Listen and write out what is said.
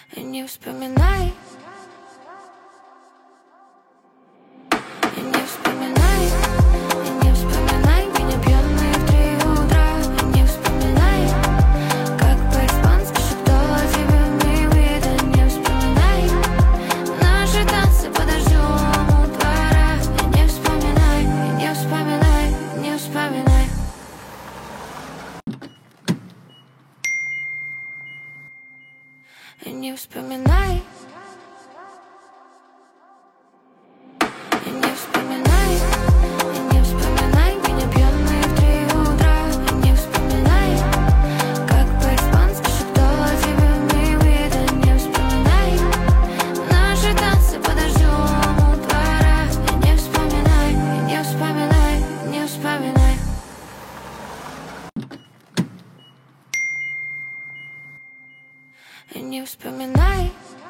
И не вспоминай, и не вспоминай, и не вспоминай меня пьяной в 3 утра. И не вспоминай, как по-испански шептала тебе мои виды. Не вспоминай наши танцы под дождем у двора. И не вспоминай, и не вспоминай, не вспоминай. И не вспоминай, и не вспоминай, и не вспоминай меня пьяной в 3 утра. И не вспоминай, как по-испански шептала тебе мои виды. Не вспоминай наши танцы под дождем у двора. И не вспоминай, и не вспоминай, не вспоминай. И не вспоминай.